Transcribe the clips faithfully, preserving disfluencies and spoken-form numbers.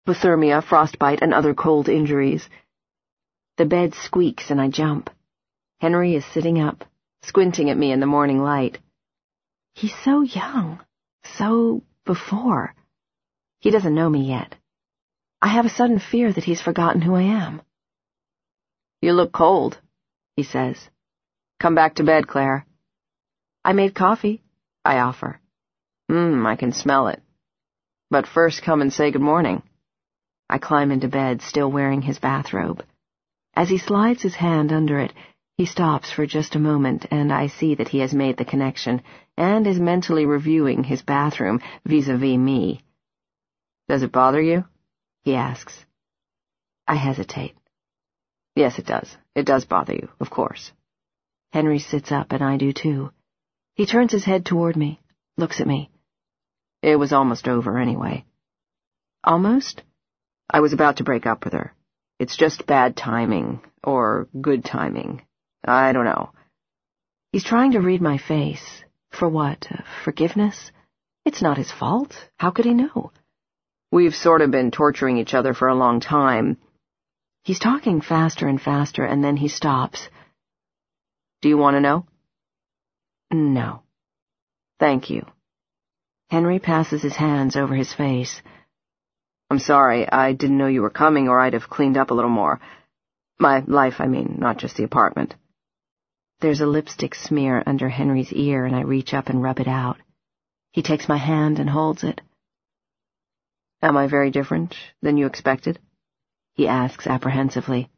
hypothermia, frostbite, and other cold injuries. The bed squeaks and I jump. Henry is sitting up, squinting at me in the morning light. He's so young, so before. He doesn't know me yet. I have a sudden fear that he's forgotten who I am. "You look cold," he says. "Come back to bed, Claire." "I made coffee," I offer. Mmm, I can smell it. "But first come and say good morning." I climb into bed, still wearing his bathrobe. As he slides his hand under it, he stops for just a moment, and I see that he has made the connection and is mentally reviewing his bathroom vis-a-vis me. "Does it bother you?" he asks. I hesitate. "Yes, it does. It does bother you, of course." Henry sits up, and I do too. He turns his head toward me, looks at me. "It was almost over, anyway." "Almost?" "I was about to break up with her. It's just bad timing, or good timing. I don't know." He's trying to read my face. For what? Uh, forgiveness? It's not his fault. How could he know? "We've sort of been torturing each other for a long time." He's talking faster and faster, and then he stops. "Do you want to know?" "No." "Thank you." Henry passes his hands over his face. "I'm sorry, I didn't know you were coming, or I'd have cleaned up a little more. My life, I mean, not just the apartment." There's a lipstick smear under Henry's ear, and I reach up and rub it out. He takes my hand and holds it. "Am I very different than you expected?" he asks apprehensively.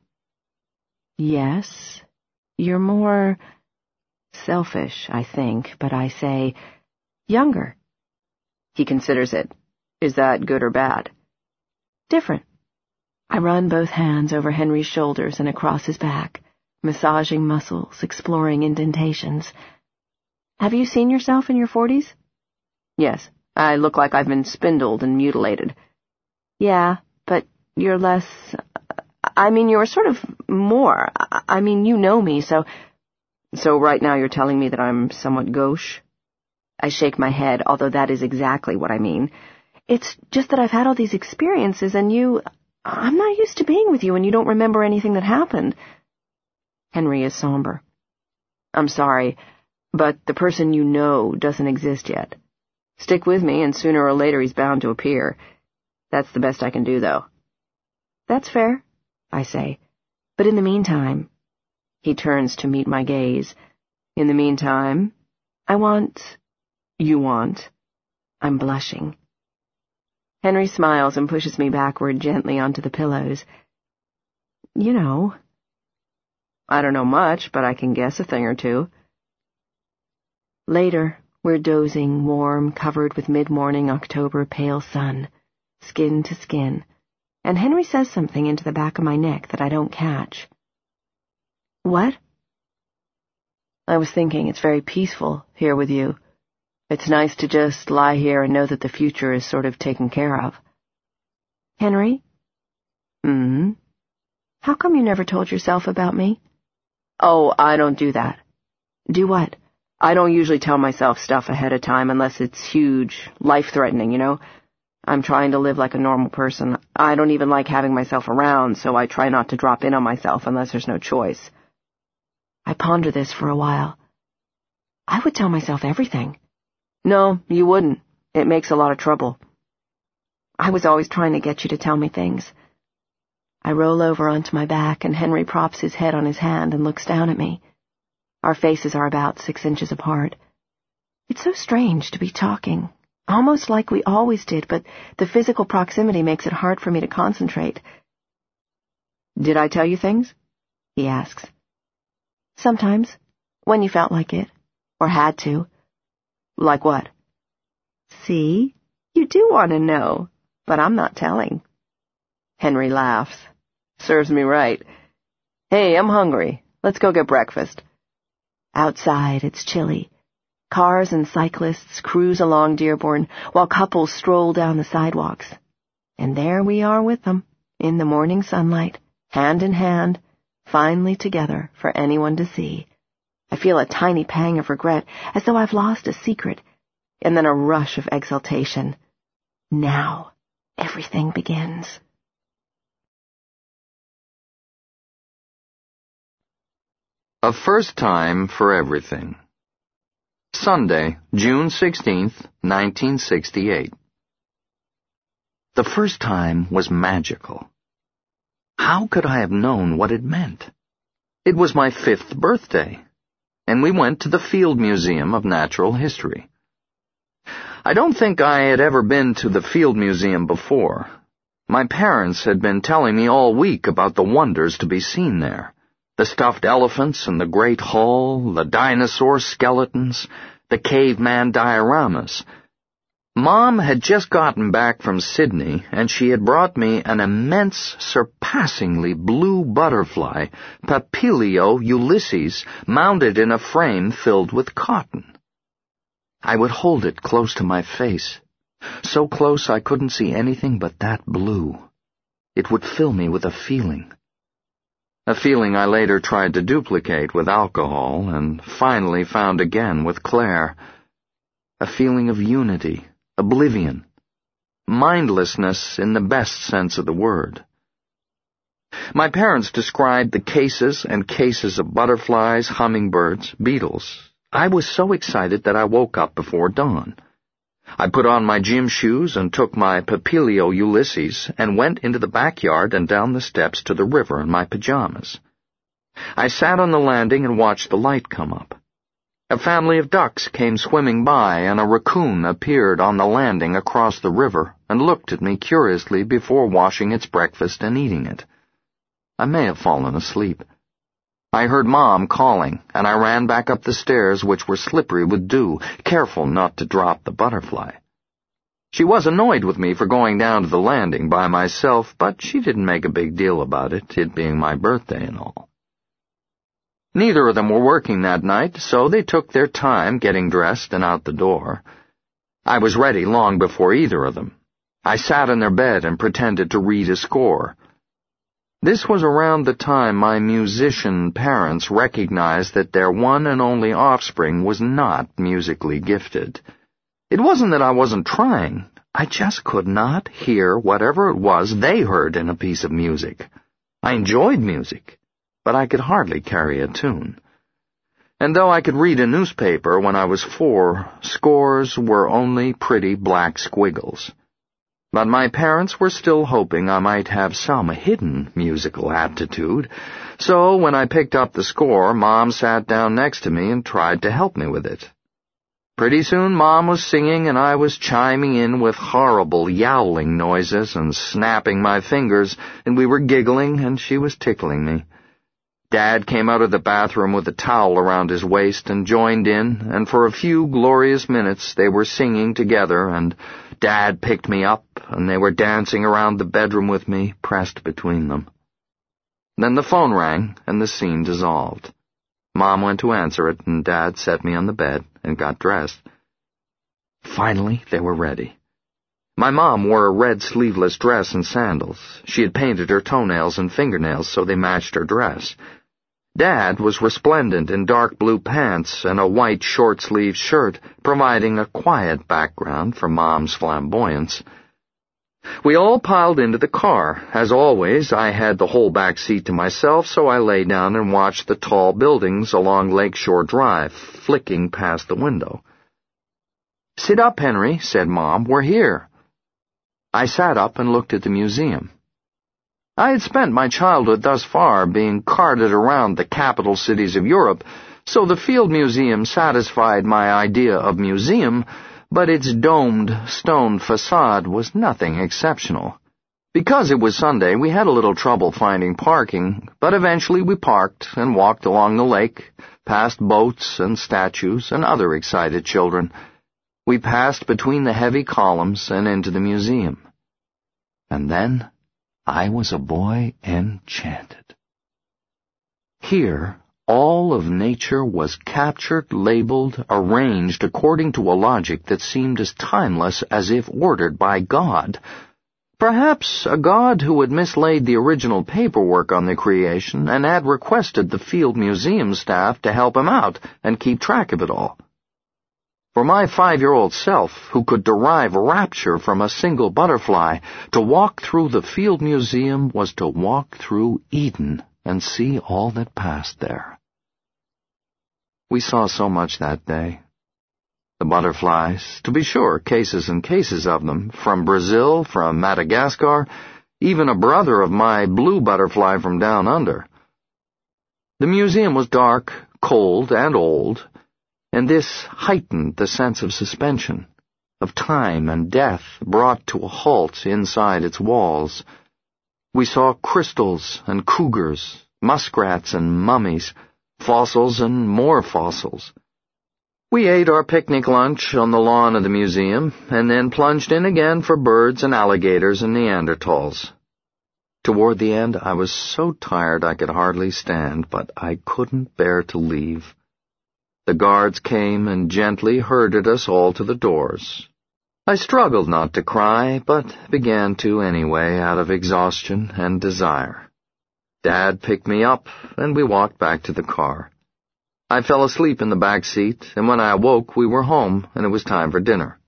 "Yes. You're more selfish, I think, but I say younger." He considers it. "Is that good or bad?" "Different." I run both hands over Henry's shoulders and across his back, massaging muscles, exploring indentations. "Have you seen yourself in your forties?" "Yes. I look like I've been spindled and mutilated." "Yeah, but you're less... I mean, you're sort of more. I mean, you know me, so..." "So right now you're telling me that I'm somewhat gauche?" I shake my head, although that is exactly what I mean. "It's just that I've had all these experiences, and you... I'm not used to being with you, and you don't remember anything that happened." Henry is somber. "I'm sorry, but the person you know doesn't exist yet. Stick with me, and sooner or later he's bound to appear. That's the best I can do, though." "That's fair," I say. "But in the meantime..." He turns to meet my gaze. "In the meantime, I want..." "You want..." I'm blushing. Henry smiles and pushes me backward gently onto the pillows. "You know..." "I don't know much, but I can guess a thing or two." Later, we're dozing, warm, covered with mid-morning October pale sun, skin to skin, and Henry says something into the back of my neck that I don't catch. "What?" "I was thinking it's very peaceful here with you. It's nice to just lie here and know that the future is sort of taken care of." "Henry?" "Hmm?" "How come you never told yourself about me?" "Oh, I don't do that." "Do what?" "I don't usually tell myself stuff ahead of time unless it's huge, life-threatening, you know? I'm trying to live like a normal person. I don't even like having myself around, so I try not to drop in on myself unless there's no choice." I ponder this for a while. I would tell myself everything. "No, you wouldn't. It makes a lot of trouble." "I was always trying to get you to tell me things." I roll over onto my back, and Henry props his head on his hand and looks down at me. Our faces are about six inches apart. It's so strange to be talking, almost like we always did, but the physical proximity makes it hard for me to concentrate. "Did I tell you things?" he asks. "Sometimes, when you felt like it, or had to." "Like what?" "See? You do want to know, but I'm not telling." Henry laughs. "Serves me right. Hey, I'm hungry. Let's go get breakfast." Outside, it's chilly. Cars and cyclists cruise along Dearborn, while couples stroll down the sidewalks. And there we are with them, in the morning sunlight, hand in hand, finally together for anyone to see. I feel a tiny pang of regret, as though I've lost a secret, and then a rush of exultation. Now, everything begins. A First Time for Everything. Sunday, June sixteenth, nineteen sixty-eight. The first time was magical. How could I have known what it meant? It was my fifth birthday, and we went to the Field Museum of Natural History. I don't think I had ever been to the Field Museum before. My parents had been telling me all week about the wonders to be seen there. The stuffed elephants in the Great Hall, the dinosaur skeletons, the caveman dioramas. Mom had just gotten back from Sydney, and she had brought me an immense, surpassingly blue butterfly, Papilio ulysses, mounted in a frame filled with cotton. I would hold it close to my face, so close I couldn't see anything but that blue. It would fill me with a feeling. A feeling I later tried to duplicate with alcohol and finally found again with Claire. A feeling of unity, oblivion, mindlessness in the best sense of the word. My parents described the cases and cases of butterflies, hummingbirds, beetles. I was so excited that I woke up before dawn. I put on my gym shoes and took my Papilio Ulysses and went into the backyard and down the steps to the river in my pajamas. I sat on the landing and watched the light come up. A family of ducks came swimming by, and a raccoon appeared on the landing across the river and looked at me curiously before washing its breakfast and eating it. I may have fallen asleep. I heard Mom calling, and I ran back up the stairs, which were slippery with dew, careful not to drop the butterfly. She was annoyed with me for going down to the landing by myself, but she didn't make a big deal about it, it being my birthday and all. Neither of them were working that night, so they took their time getting dressed and out the door. I was ready long before either of them. I sat in their bed and pretended to read a score. This was around the time my musician parents recognized that their one and only offspring was not musically gifted. It wasn't that I wasn't trying. I just could not hear whatever it was they heard in a piece of music. I enjoyed music, but I could hardly carry a tune. And though I could read a newspaper when I was four, scores were only pretty black squiggles. But my parents were still hoping I might have some hidden musical aptitude, so when I picked up the score, Mom sat down next to me and tried to help me with it. Pretty soon Mom was singing and I was chiming in with horrible yowling noises and snapping my fingers, and we were giggling and she was tickling me. Dad came out of the bathroom with a towel around his waist and joined in, and for a few glorious minutes they were singing together, and Dad picked me up, and they were dancing around the bedroom with me, pressed between them. Then the phone rang, and the scene dissolved. Mom went to answer it, and Dad set me on the bed and got dressed. Finally, they were ready. My mom wore a red sleeveless dress and sandals. She had painted her toenails and fingernails so they matched her dress. Dad was resplendent in dark blue pants and a white short-sleeved shirt, providing a quiet background for Mom's flamboyance. We all piled into the car. As always, I had the whole back seat to myself, so I lay down and watched the tall buildings along Lakeshore Drive, flicking past the window. "Sit up, Henry," said Mom. "We're here." I sat up and looked at the museum. I had spent my childhood thus far being carted around the capital cities of Europe, so the Field Museum satisfied my idea of museum, but its domed stone facade was nothing exceptional. Because it was Sunday, we had a little trouble finding parking, but eventually we parked and walked along the lake, past boats and statues and other excited children. We passed between the heavy columns and into the museum. And then I was a boy enchanted. Here, all of nature was captured, labeled, arranged according to a logic that seemed as timeless as if ordered by God. Perhaps a God who had mislaid the original paperwork on the creation and had requested the Field Museum staff to help him out and keep track of it all. For my five-year-old self, who could derive rapture from a single butterfly, to walk through the Field Museum was to walk through Eden and see all that passed there. We saw so much that day. The butterflies, to be sure, cases and cases of them, from Brazil, from Madagascar, even a brother of my blue butterfly from down under. The museum was dark, cold, and old, and this heightened the sense of suspension, of time and death brought to a halt inside its walls. We saw crystals and cougars, muskrats and mummies, fossils and more fossils. We ate our picnic lunch on the lawn of the museum, and then plunged in again for birds and alligators and Neanderthals. Toward the end, I was so tired I could hardly stand, but I couldn't bear to leave. The guards came and gently herded us all to the doors. I struggled not to cry, but began to anyway out of exhaustion and desire. Dad picked me up, and we walked back to the car. I fell asleep in the back seat, and when I awoke we were home, and it was time for dinner.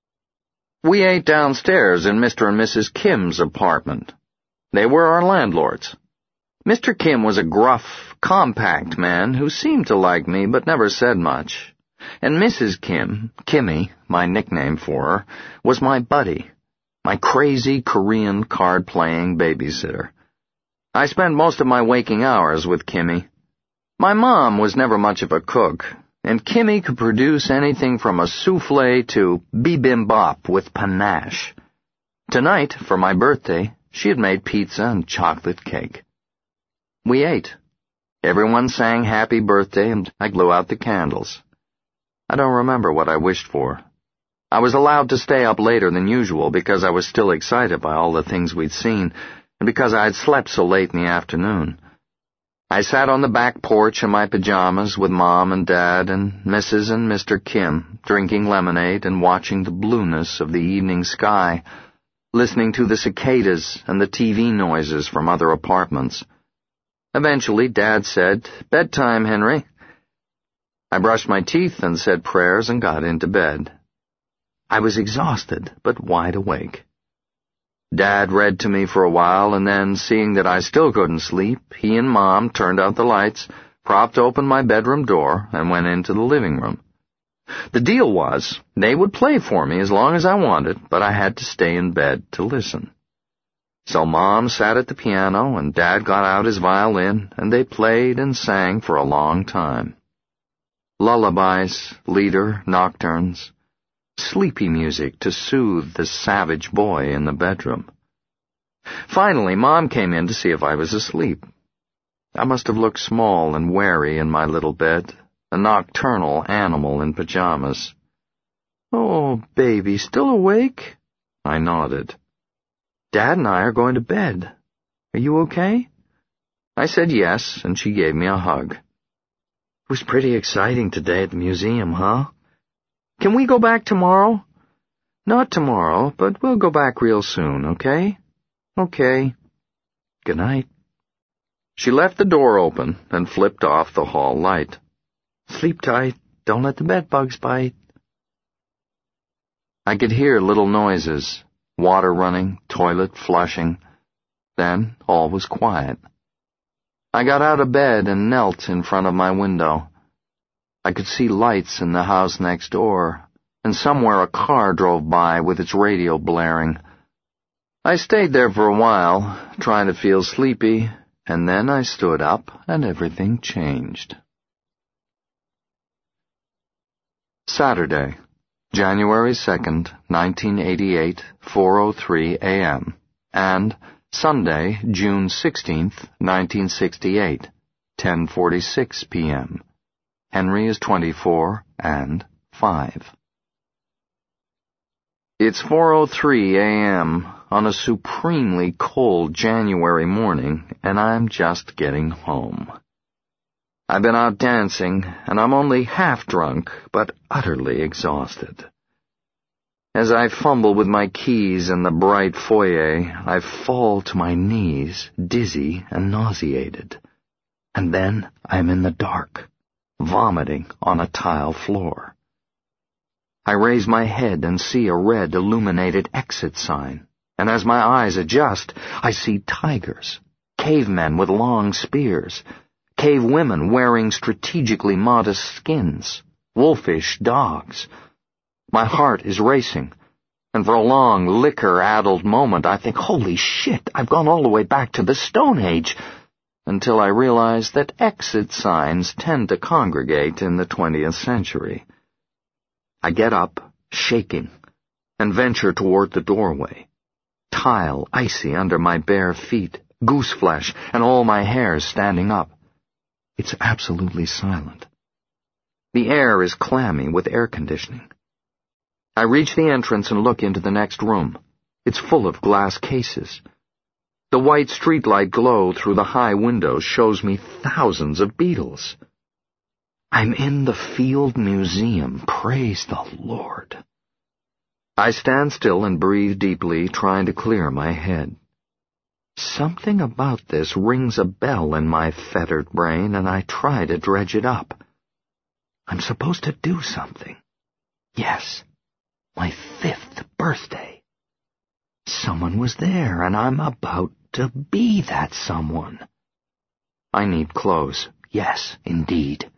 We ate downstairs in Mister and Missus Kim's apartment. They were our landlords. Mister Kim was a gruff, compact man who seemed to like me but never said much, and Missus Kim, Kimmy, my nickname for her, was my buddy, my crazy Korean card-playing babysitter. I spent most of my waking hours with Kimmy. My mom was never much of a cook, and Kimmy could produce anything from a souffle to bibimbap with panache. Tonight, for my birthday, she had made pizza and chocolate cake. We ate. Everyone sang happy birthday, and I blew out the candles. I don't remember what I wished for. I was allowed to stay up later than usual because I was still excited by all the things we'd seen, and because I had slept so late in the afternoon. I sat on the back porch in my pajamas with Mom and Dad and Missus and Mister Kim, drinking lemonade and watching the blueness of the evening sky, listening to the cicadas and the T V noises from other apartments. Eventually, Dad said, "Bedtime, Henry." I brushed my teeth and said prayers and got into bed. I was exhausted, but wide awake. Dad read to me for a while, and then, seeing that I still couldn't sleep, he and Mom turned out the lights, propped open my bedroom door, and went into the living room. The deal was, they would play for me as long as I wanted, but I had to stay in bed to listen. So Mom sat at the piano, and Dad got out his violin, and they played and sang for a long time. Lullabies, lieder, nocturnes, sleepy music to soothe the savage boy in the bedroom. Finally, Mom came in to see if I was asleep. I must have looked small and wary in my little bed, a nocturnal animal in pajamas. "Oh, baby, still awake?" I nodded. "Dad and I are going to bed. Are you okay?" I said yes, and she gave me a hug. "It was pretty exciting today at the museum, huh? Can we go back tomorrow?" "Not tomorrow, but we'll go back real soon, okay?" "Okay. Good night." She left the door open and flipped off the hall light. "Sleep tight. Don't let the bedbugs bite." I could hear little noises, water running, toilet flushing. Then all was quiet. I got out of bed and knelt in front of my window. I could see lights in the house next door, and somewhere a car drove by with its radio blaring. I stayed there for a while, trying to feel sleepy, and then I stood up and everything changed. Saturday, January second, nineteen eighty-eight, four oh three a m, and Sunday, June sixteenth, nineteen sixty-eight, ten forty-six p m Henry is twenty-four and five. It's four oh three a m on a supremely cold January morning, and I'm just getting home. I've been out dancing, and I'm only half drunk, but utterly exhausted. As I fumble with my keys in the bright foyer, I fall to my knees, dizzy and nauseated. And then I'm in the dark, vomiting on a tile floor. I raise my head and see a red illuminated exit sign, and as my eyes adjust, I see tigers, cavemen with long spears, cave women wearing strategically modest skins, wolfish dogs. My heart is racing, and for a long, liquor-addled moment I think, holy shit, I've gone all the way back to the Stone Age, until I realize that exit signs tend to congregate in the twentieth century. I get up, shaking, and venture toward the doorway. Tile icy under my bare feet, goose flesh, and all my hairs standing up. It's absolutely silent. The air is clammy with air conditioning. I reach the entrance and look into the next room. It's full of glass cases. The white streetlight glow through the high windows shows me thousands of beetles. I'm in the Field Museum, praise the Lord. I stand still and breathe deeply, trying to clear my head. Something about this rings a bell in my fettered brain, and I try to dredge it up. I'm supposed to do something. Yes, my fifth birthday. Someone was there, and I'm about to be that someone. I need clothes. Yes, indeed.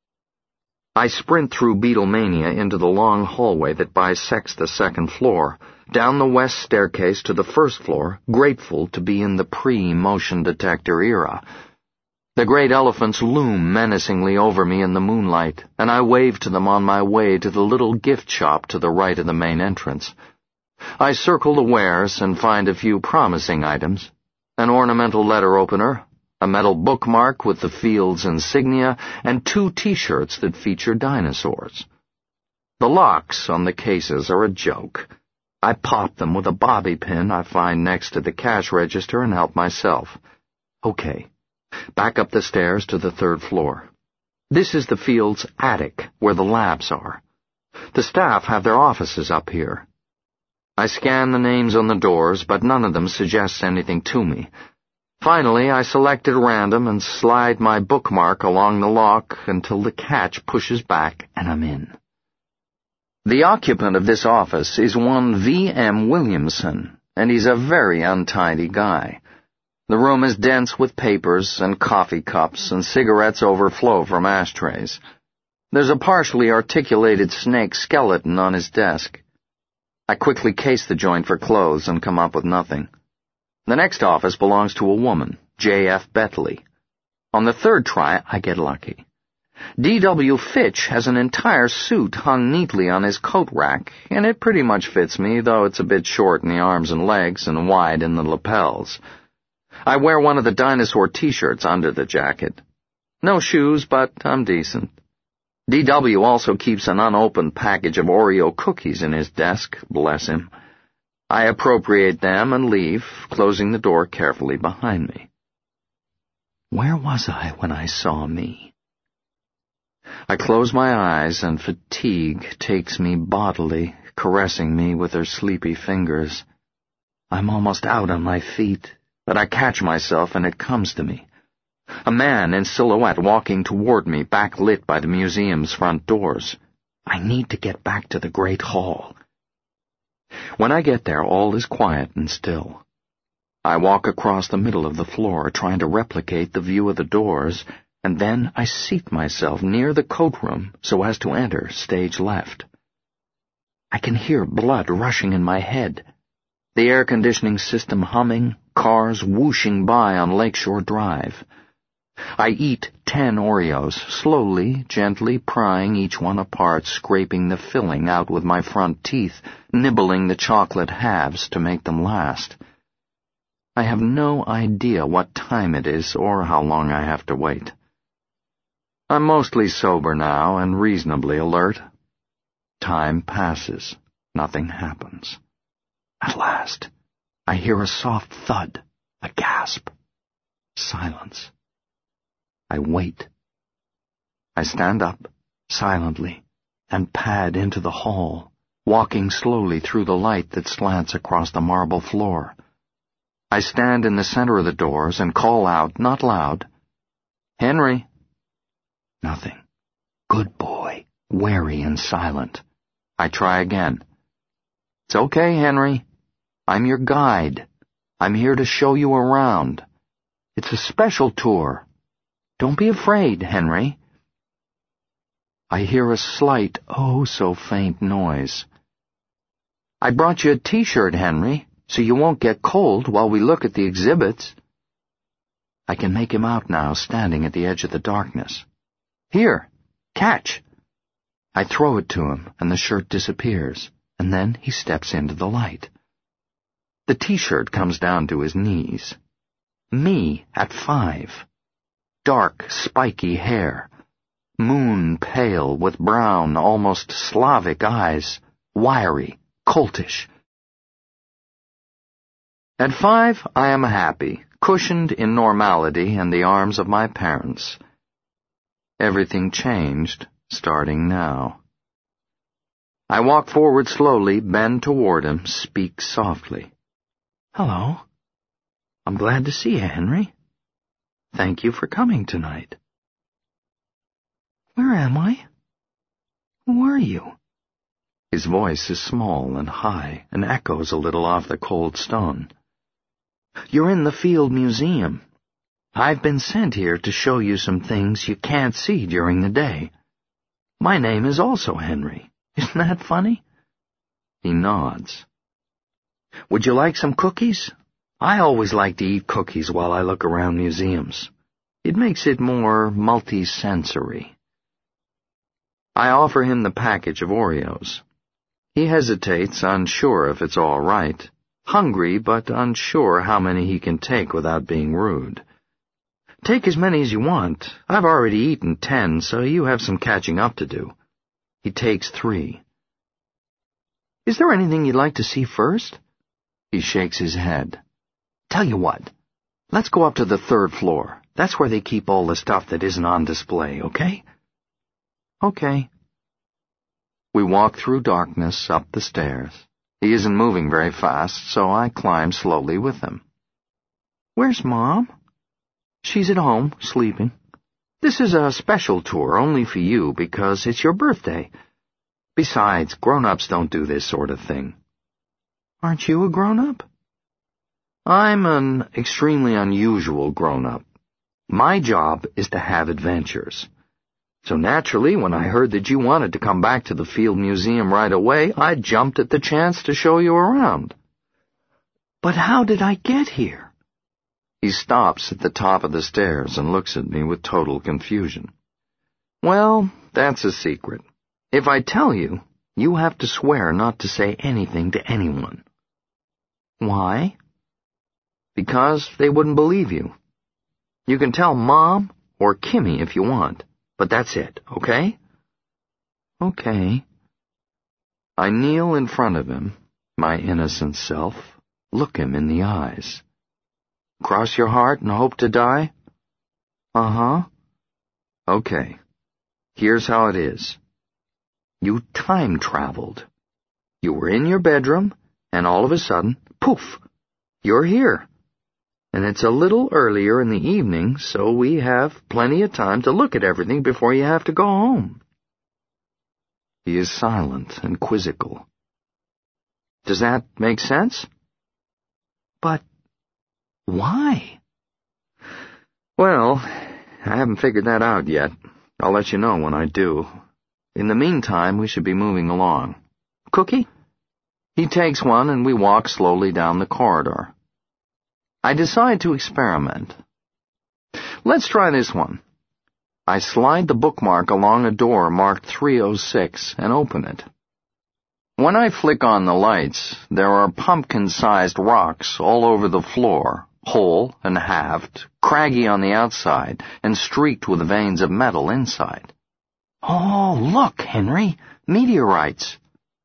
I sprint through Beatlemania into the long hallway that bisects the second floor, down the west staircase to the first floor, grateful to be in the pre-motion detector era. The great elephants loom menacingly over me in the moonlight, and I wave to them on my way to the little gift shop to the right of the main entrance. I circle the wares and find a few promising items: an ornamental letter opener, a metal bookmark with the Field's insignia, and two T-shirts that feature dinosaurs. The locks on the cases are a joke. I pop them with a bobby pin I find next to the cash register and help myself. Okay, back up the stairs to the third floor. This is the Field's attic, where the labs are. The staff have their offices up here. I scan the names on the doors, but none of them suggests anything to me. Finally, I select at random and slide my bookmark along the lock until the catch pushes back and I'm in. The occupant of this office is one V M Williamson, and he's a very untidy guy. The room is dense with papers and coffee cups, and cigarettes overflow from ashtrays. There's a partially articulated snake skeleton on his desk. I quickly case the joint for clothes and come up with nothing. The next office belongs to a woman, J F Betley. On the third try, I get lucky. D W Fitch has an entire suit hung neatly on his coat rack, and it pretty much fits me, though it's a bit short in the arms and legs and wide in the lapels. I wear one of the dinosaur T-shirts under the jacket. No shoes, but I'm decent. D W also keeps an unopened package of Oreo cookies in his desk, bless him. I appropriate them and leave, closing the door carefully behind me. Where was I when I saw me? I close my eyes, and fatigue takes me bodily, caressing me with her sleepy fingers. I'm almost out on my feet, but I catch myself and it comes to me. A man in silhouette walking toward me, backlit by the museum's front doors. I need to get back to the Great Hall. When I get there, all is quiet and still. I walk across the middle of the floor, trying to replicate the view of the doors, and then I seat myself near the coat room so as to enter stage left. I can hear blood rushing in my head, the air conditioning system humming, cars whooshing by on Lakeshore Drive. I eat ten Oreos, slowly, gently prying each one apart, scraping the filling out with my front teeth, nibbling the chocolate halves to make them last. I have no idea what time it is or how long I have to wait. I'm mostly sober now and reasonably alert. Time passes. Nothing happens. At last, I hear a soft thud, a gasp. Silence. I wait. I stand up, silently, and pad into the hall, walking slowly through the light that slants across the marble floor. I stand in the center of the doors and call out, not loud, "Henry!" Nothing. Good boy, wary and silent. I try again. It's okay, Henry. I'm your guide. I'm here to show you around. It's a special tour. Don't be afraid, Henry. I hear a slight, oh so faint noise. I brought you a t-shirt, Henry, so you won't get cold while we look at the exhibits. I can make him out now, standing at the edge of the darkness. Here, catch. I throw it to him, and the shirt disappears, and then he steps into the light. The t-shirt comes down to his knees. Me at five. Dark, spiky hair. Moon pale with brown, almost Slavic eyes. Wiry, coltish. At five, I am happy, cushioned in normality in the arms of my parents. Everything changed, starting now. I walk forward slowly, bend toward him, speak softly. Hello. I'm glad to see you, Henry. Thank you for coming tonight. Where am I? Who are you? His voice is small and high and echoes a little off the cold stone. You're in the Field Museum. I've been sent here to show you some things you can't see during the day. My name is also Henry. Isn't that funny? He nods. Would you like some cookies? I always like to eat cookies while I look around museums. It makes it more multi-sensory. I offer him the package of Oreos. He hesitates, unsure if it's all right. Hungry, but unsure how many he can take without being rude. Take as many as you want. I've already eaten ten, so you have some catching up to do. He takes three. Is there anything you'd like to see first? He shakes his head. Tell you what, let's go up to the third floor. That's where they keep all the stuff that isn't on display, okay? Okay. We walk through darkness up the stairs. He isn't moving very fast, so I climb slowly with him. Where's Mom? She's at home, sleeping. This is a special tour only for you because it's your birthday. Besides, grown-ups don't do this sort of thing. Aren't you a grown-up? I'm an extremely unusual grown-up. My job is to have adventures. So naturally, when I heard that you wanted to come back to the Field Museum right away, I jumped at the chance to show you around. But how did I get here? He stops at the top of the stairs and looks at me with total confusion. Well, that's a secret. If I tell you, you have to swear not to say anything to anyone. Why? Because they wouldn't believe you. You can tell Mom or Kimmy if you want, but that's it, okay? Okay. I kneel in front of him, my innocent self, look him in the eyes. Cross your heart and hope to die? Uh-huh. Okay. Here's how it is. You time-traveled. You were in your bedroom, and all of a sudden, poof, you're here. And it's a little earlier in the evening, so we have plenty of time to look at everything before you have to go home. He is silent and quizzical. Does that make sense? But why? Well, I haven't figured that out yet. I'll let you know when I do. In the meantime, we should be moving along. Cookie? He takes one and we walk slowly down the corridor. I decide to experiment. Let's try this one. I slide the bookmark along a door marked three oh six and open it. When I flick on the lights, there are pumpkin-sized rocks all over the floor, whole and halved, craggy on the outside, and streaked with veins of metal inside. Oh, look, Henry, meteorites.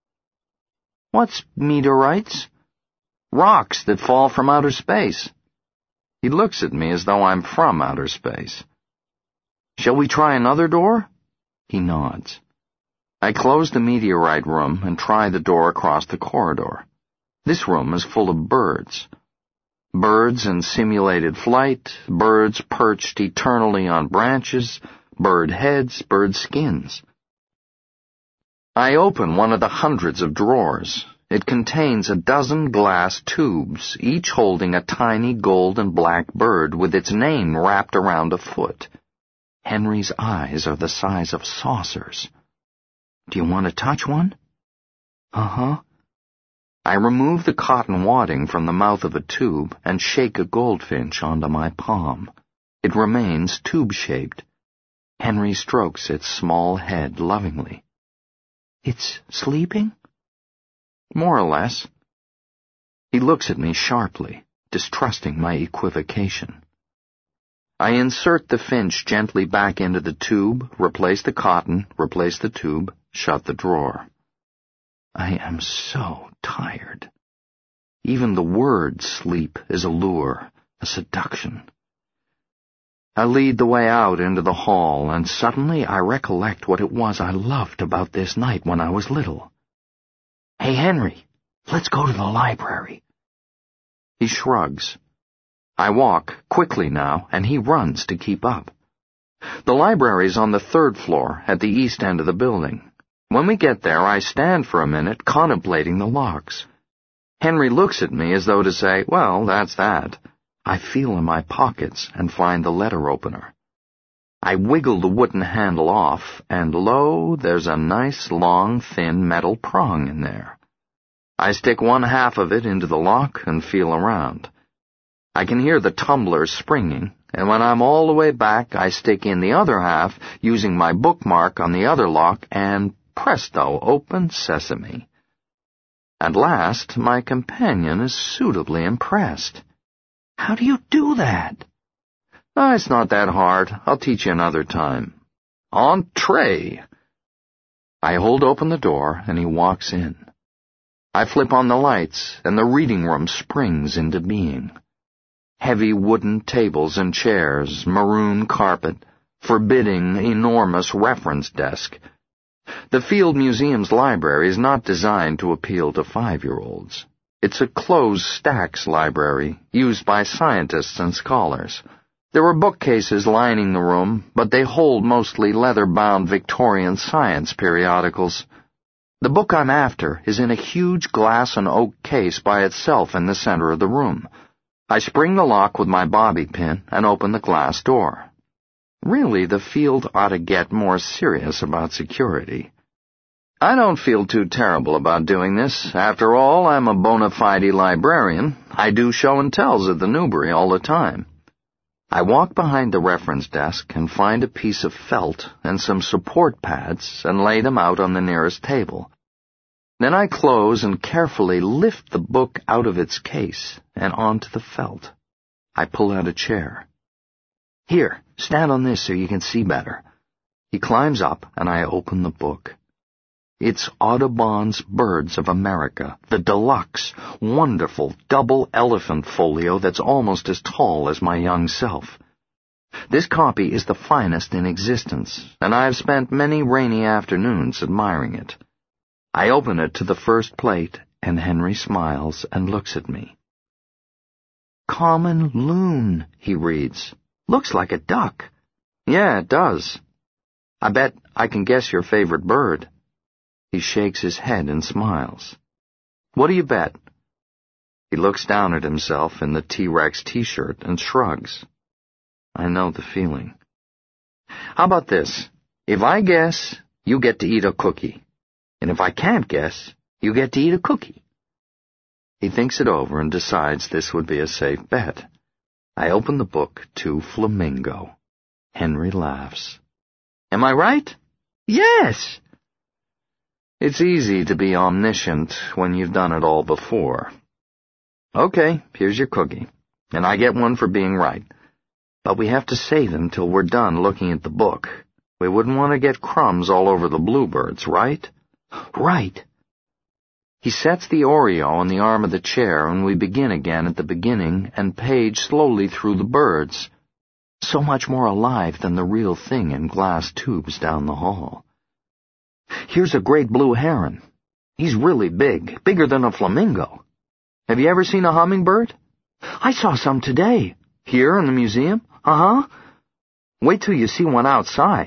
What's meteorites? Rocks that fall from outer space. He looks at me as though I'm from outer space. Shall we try another door? He nods. I close the meteorite room and try the door across the corridor. This room is full of birds. Birds in simulated flight, birds perched eternally on branches, bird heads, bird skins. I open one of the hundreds of drawers. It contains a dozen glass tubes, each holding a tiny gold and black bird with its name wrapped around a foot. Henry's eyes are the size of saucers. Do you want to touch one? Uh-huh. I remove the cotton wadding from the mouth of a tube and shake a goldfinch onto my palm. It remains tube-shaped. Henry strokes its small head lovingly. It's sleeping? More or less. He looks at me sharply, distrusting my equivocation. I insert the finch gently back into the tube, replace the cotton, replace the tube, shut the drawer. I am so tired. Even the word sleep is a lure, a seduction. I lead the way out into the hall, and suddenly I recollect what it was I loved about this night when I was little. Hey, Henry, let's go to the library. He shrugs. I walk, quickly now, and he runs to keep up. The library's on the third floor, at the east end of the building. When we get there, I stand for a minute, contemplating the locks. Henry looks at me as though to say, well, that's that. I feel in my pockets and find the letter opener. I wiggle the wooden handle off, and lo, there's a nice, long, thin metal prong in there. I stick one half of it into the lock and feel around. I can hear the tumbler springing, and when I'm all the way back, I stick in the other half, using my bookmark on the other lock, and presto, open sesame. At last, my companion is suitably impressed. How do you do that? Oh, it's not that hard. I'll teach you another time. Entree. I hold open the door, and he walks in. I flip on the lights, and the reading room springs into being. Heavy wooden tables and chairs, maroon carpet, forbidding, enormous reference desk. The Field Museum's library is not designed to appeal to five-year-olds. It's a closed stacks library, used by scientists and scholars. There are bookcases lining the room, but they hold mostly leather-bound Victorian science periodicals. The book I'm after is in a huge glass and oak case by itself in the center of the room. I spring the lock with my bobby pin and open the glass door. Really, the Field ought to get more serious about security. I don't feel too terrible about doing this. After all, I'm a bona fide librarian. I do show and tells at the Newbury all the time. I walk behind the reference desk and find a piece of felt and some support pads and lay them out on the nearest table. Then I close and carefully lift the book out of its case and onto the felt. I pull out a chair. Here, stand on this so you can see better. He climbs up and I open the book. It's Audubon's Birds of America, the deluxe, wonderful double elephant folio that's almost as tall as my young self. This copy is the finest in existence, and I've spent many rainy afternoons admiring it. I open it to the first plate, and Henry smiles and looks at me. Common loon, he reads. Looks like a duck. Yeah, it does. I bet I can guess your favorite bird. He shakes his head and smiles. What do you bet? He looks down at himself in the T-Rex t-shirt and shrugs. I know the feeling. How about this? If I guess, you get to eat a cookie. And if I can't guess, you get to eat a cookie. He thinks it over and decides this would be a safe bet. I open the book to Flamingo. Henry laughs. Am I right? Yes! It's easy to be omniscient when you've done it all before. Okay, here's your cookie, and I get one for being right. But we have to save him till we're done looking at the book. We wouldn't want to get crumbs all over the bluebirds, right? Right. He sets the Oreo on the arm of the chair, and we begin again at the beginning and page slowly through the birds. So much more alive than the real thing in glass tubes down the hall. Here's a great blue heron. He's really big, bigger than a flamingo. Have you ever seen a hummingbird? I saw some today. Here in the museum? Uh-huh. Wait till you see one outside.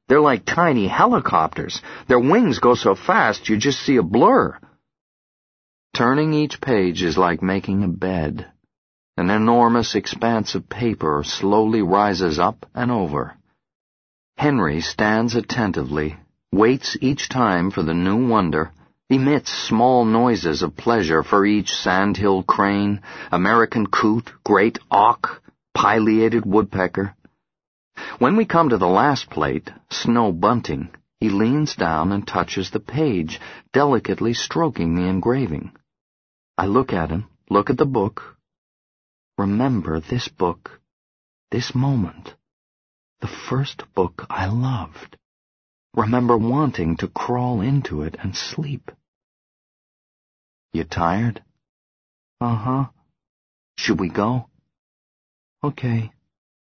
They're like tiny helicopters. Their wings go so fast you just see a blur. Turning each page is like making a bed. An enormous expanse of paper slowly rises up and over. Henry stands attentively, waits each time for the new wonder, emits small noises of pleasure for each sandhill crane, American coot, great auk, pileated woodpecker. When we come to the last plate, snow bunting, he leans down and touches the page, delicately stroking the engraving. I look at him, look at the book. Remember this book, this moment, the first book I loved. Remember wanting to crawl into it and sleep. You tired? Uh-huh. Should we go? Okay.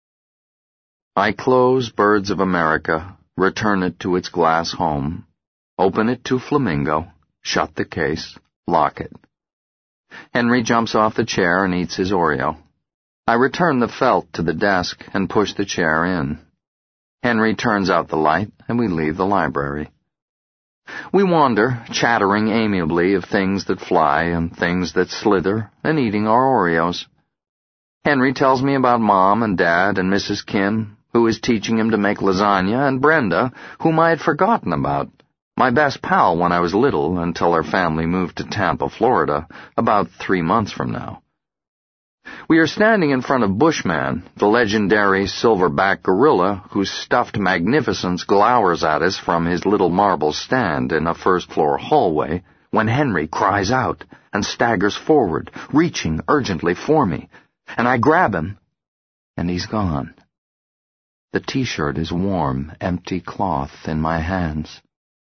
I close Birds of America, return it to its glass home, open it to Flamingo, shut the case, lock it. Henry jumps off the chair and eats his Oreo. I return the felt to the desk and push the chair in. Henry turns out the light, and we leave the library. We wander, chattering amiably of things that fly and things that slither, and eating our Oreos. Henry tells me about Mom and Dad and Missus Kim, who is teaching him to make lasagna, and Brenda, whom I had forgotten about, my best pal when I was little until her family moved to Tampa, Florida, about three months from now. We are standing in front of Bushman, the legendary silverback gorilla whose stuffed magnificence glowers at us from his little marble stand in a first-floor hallway, when Henry cries out and staggers forward, reaching urgently for me, and I grab him, and he's gone. The T-shirt is warm, empty cloth in my hands.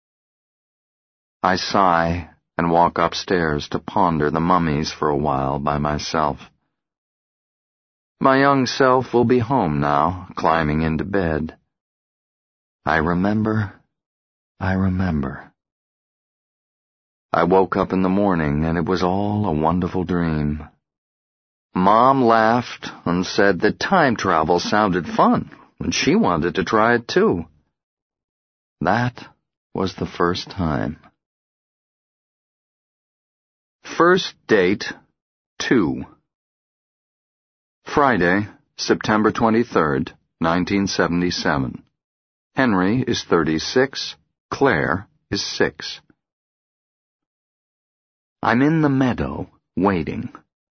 I sigh and walk upstairs to ponder the mummies for a while by myself. My young self will be home now, climbing into bed. I remember, I remember. I woke up in the morning, and it was all a wonderful dream. Mom laughed and said that time travel sounded fun, and she wanted to try it too. That was the first time. First date, two. Friday, September twenty-third, nineteen seventy-seven. Henry is thirty-six, Claire is six. I'm in the meadow, waiting.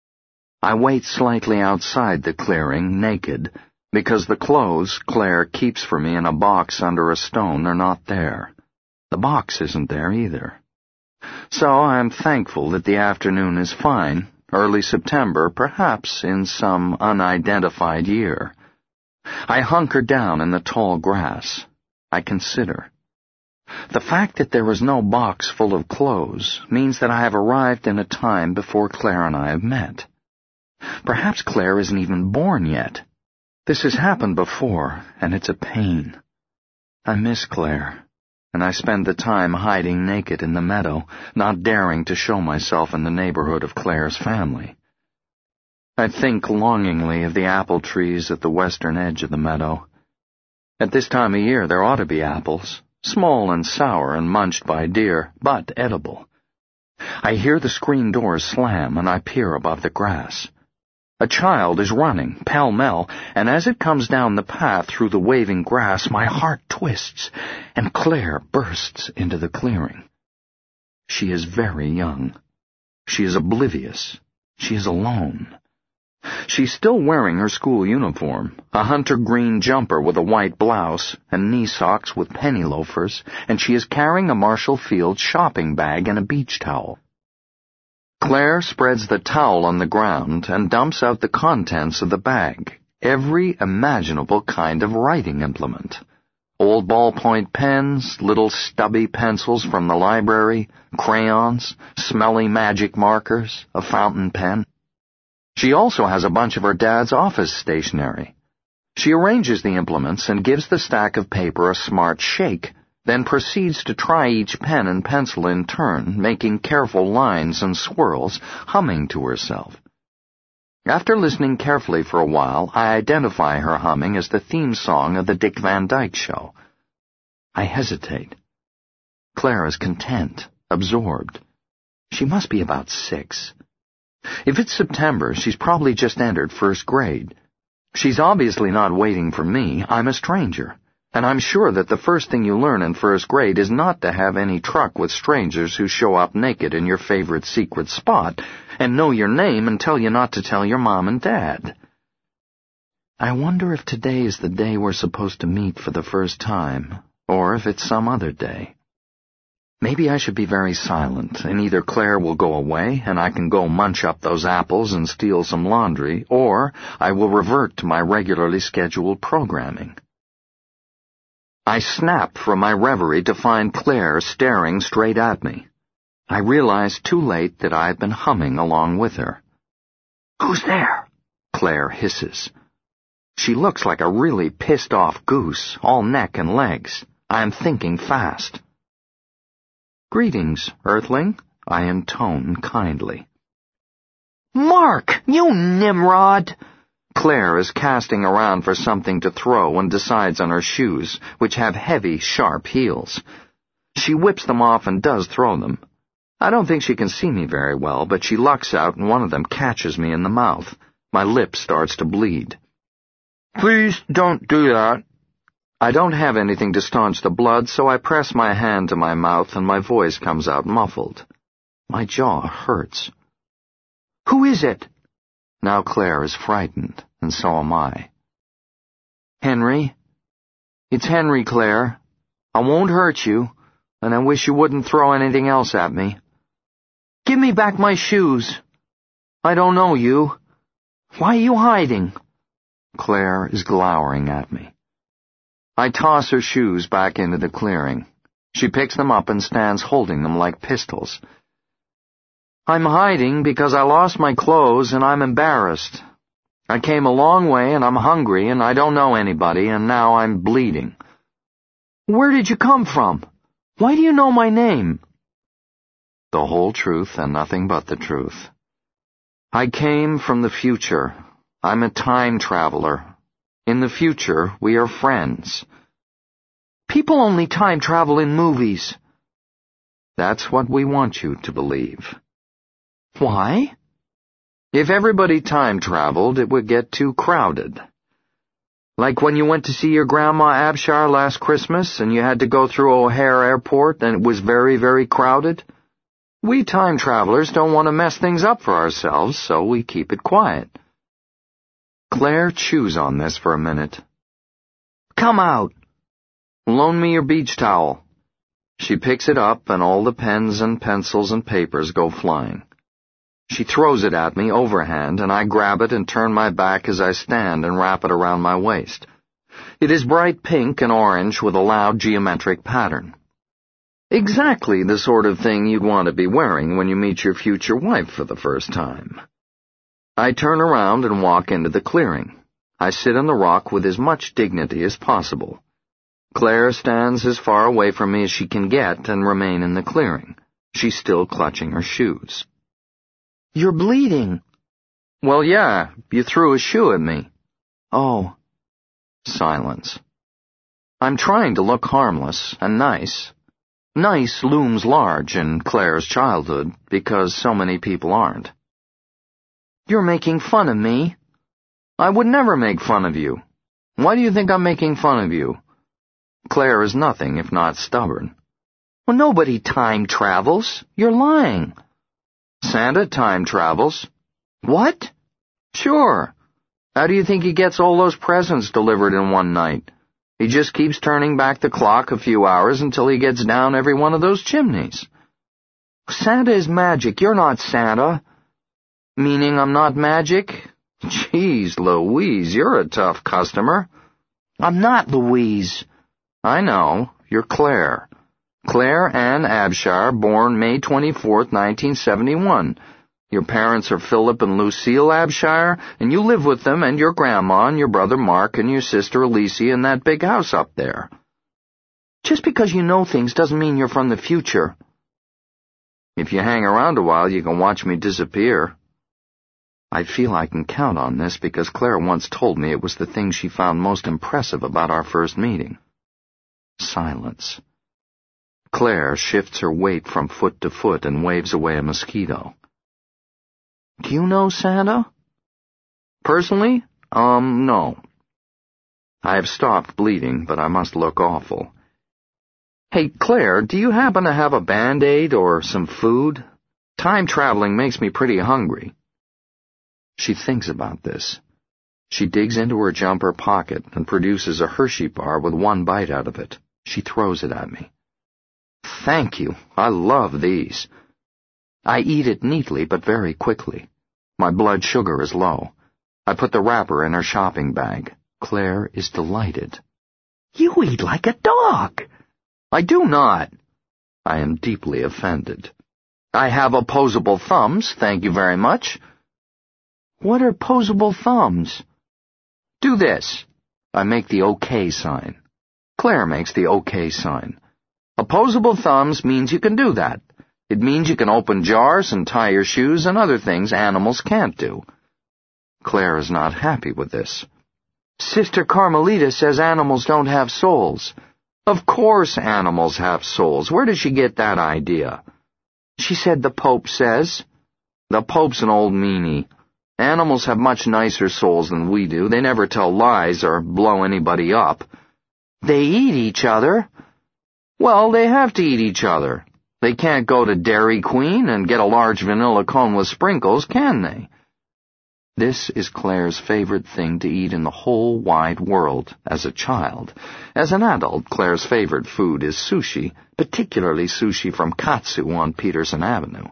I wait slightly outside the clearing, naked, because the clothes Claire keeps for me in a box under a stone are not there. The box isn't there either. So I'm thankful that the afternoon is fine, early September, perhaps in some unidentified year. I hunker down in the tall grass. I consider. The fact that there is no box full of clothes means that I have arrived in a time before Claire and I have met. Perhaps Claire isn't even born yet. This has happened before, and it's a pain. I miss Claire, and I spend the time hiding naked in the meadow, not daring to show myself in the neighborhood of Claire's family. I think longingly of the apple trees at the western edge of the meadow. At this time of year there ought to be apples, small and sour and munched by deer, but edible. I hear the screen doors slam, and I peer above the grass. A child is running, pell-mell, and as it comes down the path through the waving grass, my heart twists, and Claire bursts into the clearing. She is very young. She is oblivious. She is alone. She's still wearing her school uniform, a hunter green jumper with a white blouse and knee socks with penny loafers, and she is carrying a Marshall Field shopping bag and a beach towel. Claire spreads the towel on the ground and dumps out the contents of the bag, every imaginable kind of writing implement. Old ballpoint pens, little stubby pencils from the library, crayons, smelly magic markers, a fountain pen. She also has a bunch of her dad's office stationery. She arranges the implements and gives the stack of paper a smart shake, then proceeds to try each pen and pencil in turn, making careful lines and swirls, humming to herself. After listening carefully for a while, I identify her humming as the theme song of the Dick Van Dyke Show. I hesitate. Claire is content, absorbed. She must be about six. If it's September, she's probably just entered first grade. She's obviously not waiting for me. I'm a stranger. And I'm sure that the first thing you learn in first grade is not to have any truck with strangers who show up naked in your favorite secret spot and know your name and tell you not to tell your mom and dad. I wonder if today is the day we're supposed to meet for the first time, or if it's some other day. Maybe I should be very silent, and either Claire will go away and I can go munch up those apples and steal some laundry, or I will revert to my regularly scheduled programming. I snap from my reverie to find Claire staring straight at me. I realize too late that I've been humming along with her. "Who's there?" Claire hisses. She looks like a really pissed-off goose, all neck and legs. I am thinking fast. "Greetings, Earthling," I intone kindly. "Mark, you Nimrod!" Claire is casting around for something to throw and decides on her shoes, which have heavy, sharp heels. She whips them off and does throw them. I don't think she can see me very well, but she lucks out and one of them catches me in the mouth. My lip starts to bleed. "Please don't do that." I don't have anything to staunch the blood, so I press my hand to my mouth and my voice comes out muffled. My jaw hurts. "Who is it?" Now Claire is frightened, and so am I. "Henry. It's Henry, Claire. I won't hurt you, and I wish you wouldn't throw anything else at me. Give me back my shoes. I don't know you. Why are you hiding?" Claire is glowering at me. I toss her shoes back into the clearing. She picks them up and stands holding them like pistols. "I'm hiding because I lost my clothes and I'm embarrassed. I came a long way and I'm hungry and I don't know anybody and now I'm bleeding." "Where did you come from? Why do you know my name?" The whole truth and nothing but the truth. I came from the future. I'm a time traveler. In the future, we are friends. "People only time travel in movies." That's what we want you to believe. Why? If everybody time traveled, it would get too crowded. Like when you went to see your grandma Abshire last Christmas and you had to go through O'Hare Airport and it was very, very crowded. We time travelers don't want to mess things up for ourselves, so we keep it quiet. Claire chews on this for a minute. "Come out. Loan me your beach towel." She picks it up and all the pens and pencils and papers go flying. She throws it at me overhand, and I grab it and turn my back as I stand and wrap it around my waist. It is bright pink and orange with a loud geometric pattern. Exactly the sort of thing you'd want to be wearing when you meet your future wife for the first time. I turn around and walk into the clearing. I sit on the rock with as much dignity as possible. Claire stands as far away from me as she can get and remain in the clearing. She's still clutching her shoes. "You're bleeding." "Well, yeah, you threw a shoe at me." "Oh." Silence. I'm trying to look harmless and nice. Nice looms large in Claire's childhood because so many people aren't. "You're making fun of me." "I would never make fun of you. Why do you think I'm making fun of you?" Claire is nothing if not stubborn. "Well, nobody time travels. You're lying." "Santa time travels." "What?" "Sure. How do you think he gets all those presents delivered in one night? He just keeps turning back the clock a few hours until he gets down every one of those chimneys." "Santa is magic. You're not Santa." "Meaning I'm not magic? Jeez, Louise, you're a tough customer." "I'm not Louise." "I know. You're Claire. Claire Ann Abshire, born May twenty-fourth, nineteen seventy-one. Your parents are Philip and Lucille Abshire, and you live with them and your grandma and your brother Mark and your sister Alicia in that big house up there." "Just because you know things doesn't mean you're from the future." "If you hang around a while, you can watch me disappear." I feel I can count on this because Claire once told me it was the thing she found most impressive about our first meeting. Silence. Claire shifts her weight from foot to foot and waves away a mosquito. Do you know Santa? Personally? Um, no. I have stopped bleeding, but I must look awful. Hey, Claire, do you happen to have a Band-Aid or some food? Time traveling makes me pretty hungry. She thinks about this. She digs into her jumper pocket and produces a Hershey bar with one bite out of it. She throws it at me. Thank you. I love these. I eat it neatly but very quickly. My blood sugar is low. I put the wrapper in her shopping bag. Claire is delighted. You eat like a dog. I do not. I am deeply offended. I have opposable thumbs, thank you very much. What are posable thumbs? Do this. I make the OK sign. Claire makes the OK sign. Opposable thumbs means you can do that. It means you can open jars and tie your shoes and other things animals can't do. Claire is not happy with this. Sister Carmelita says animals don't have souls. Of course animals have souls. Where did she get that idea? She said the Pope says. The Pope's an old meanie. Animals have much nicer souls than we do. They never tell lies or blow anybody up. They eat each other. Well, they have to eat each other. They can't go to Dairy Queen and get a large vanilla cone with sprinkles, can they? This is Claire's favorite thing to eat in the whole wide world as a child. As an adult, Claire's favorite food is sushi, particularly sushi from Katsu on Peterson Avenue.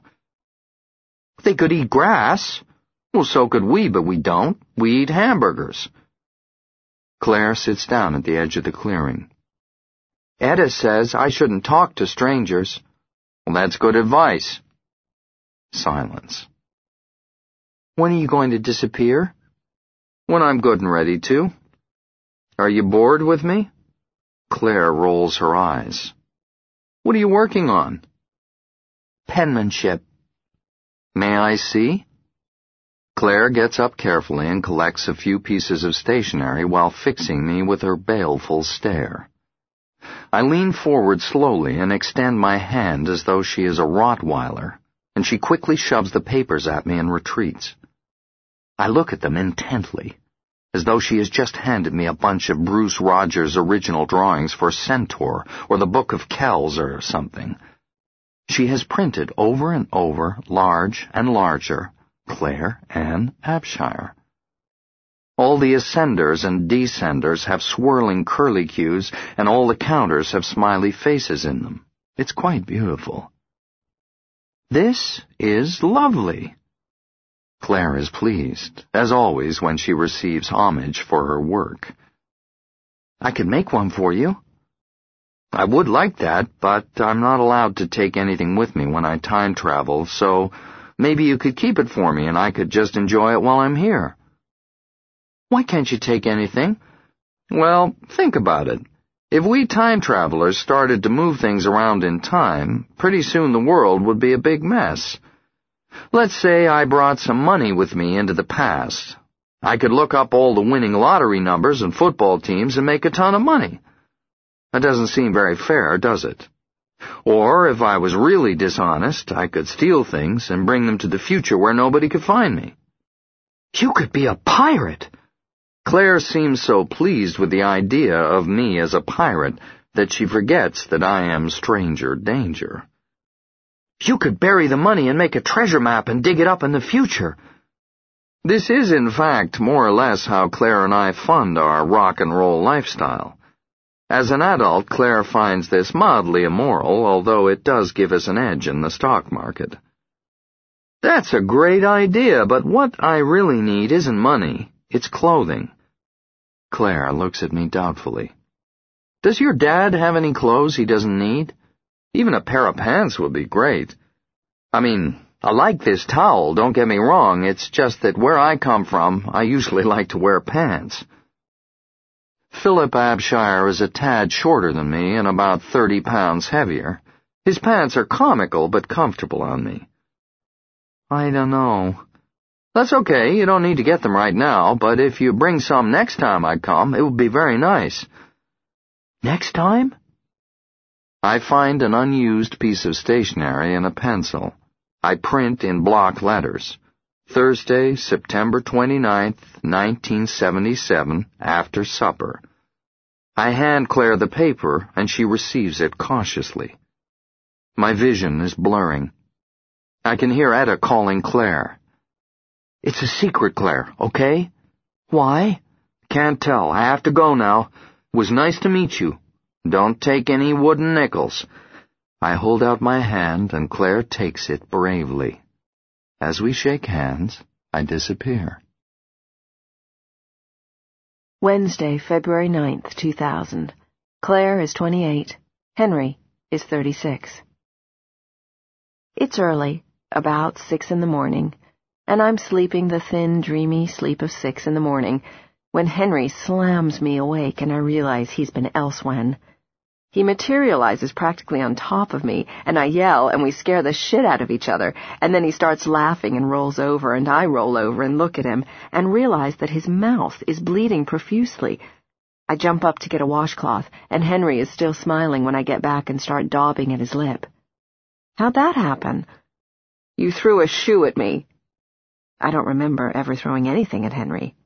They could eat grass. Well, so could we, but we don't. We eat hamburgers. Claire sits down at the edge of the clearing. Etta says I shouldn't talk to strangers. Well, that's good advice. Silence. When are you going to disappear? When I'm good and ready to. Are you bored with me? Claire rolls her eyes. What are you working on? Penmanship. May I see? Claire gets up carefully and collects a few pieces of stationery while fixing me with her baleful stare. I lean forward slowly and extend my hand as though she is a Rottweiler, and she quickly shoves the papers at me and retreats. I look at them intently, as though she has just handed me a bunch of Bruce Rogers' original drawings for Centaur or the Book of Kells or something. She has printed over and over, large and larger, Claire Ann Abshire. All the ascenders and descenders have swirling curlicues, and all the counters have smiley faces in them. It's quite beautiful. This is lovely. Claire is pleased, as always when she receives homage for her work. I could make one for you. I would like that, but I'm not allowed to take anything with me when I time travel, so maybe you could keep it for me and I could just enjoy it while I'm here. Why can't you take anything? Well, think about it. If we time travelers started to move things around in time, pretty soon the world would be a big mess. Let's say I brought some money with me into the past. I could look up all the winning lottery numbers and football teams and make a ton of money. That doesn't seem very fair, does it? Or, if I was really dishonest, I could steal things and bring them to the future where nobody could find me. You could be a pirate! Claire seems so pleased with the idea of me as a pirate that she forgets that I am stranger danger. You could bury the money and make a treasure map and dig it up in the future. This is, in fact, more or less how Claire and I fund our rock and roll lifestyle. As an adult, Claire finds this mildly immoral, although it does give us an edge in the stock market. That's a great idea, but what I really need isn't money, it's clothing. Claire looks at me doubtfully. Does your dad have any clothes he doesn't need? Even a pair of pants would be great. I mean, I like this towel, don't get me wrong, it's just that where I come from, I usually like to wear pants. Philip Abshire is a tad shorter than me and about thirty pounds heavier. His pants are comical but comfortable on me. I don't know. That's okay, you don't need to get them right now, but if you bring some next time I come, it would be very nice. Next time? I find an unused piece of stationery and a pencil. I print in block letters. Thursday, September twenty-ninth, nineteen seventy-seven, after supper. I hand Claire the paper, and she receives it cautiously. My vision is blurring. I can hear Etta calling Claire. "It's a secret, Claire, okay?" "Why?" "Can't tell. I have to go now. Was nice to meet you. Don't take any wooden nickels." I hold out my hand, and Claire takes it bravely. As we shake hands, I disappear. Wednesday, February ninth, two thousand. Claire is twenty-eight. Henry is thirty-six. It's early, about six in the morning, and I'm sleeping the thin, dreamy sleep of six in the morning when Henry slams me awake and I realize he's been elsewhen. He materializes practically on top of me, and I yell, and we scare the shit out of each other, and then he starts laughing and rolls over, and I roll over and look at him, and realize that his mouth is bleeding profusely. I jump up to get a washcloth, and Henry is still smiling when I get back and start daubing at his lip. "How'd that happen?" "You threw a shoe at me." I don't remember ever throwing anything at Henry.